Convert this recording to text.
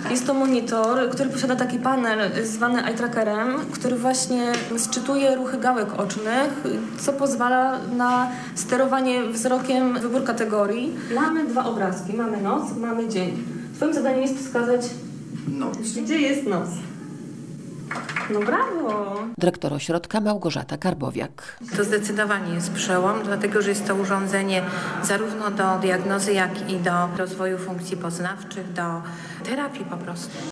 Jest to monitor, który posiada taki panel zwany eye trackerem, który właśnie sczytuje ruchy gałek ocznych, co pozwala na sterowanie wzrokiem, wybór kategorii. Mamy 2 obrazki. Mamy noc, mamy dzień. Twoim zadaniem jest wskazać, gdzie jest noc. No brawo! Dyrektor ośrodka Małgorzata Karbowiak. To zdecydowanie jest przełom, dlatego że jest to urządzenie zarówno do diagnozy, jak i do rozwoju funkcji poznawczych, do terapii po prostu.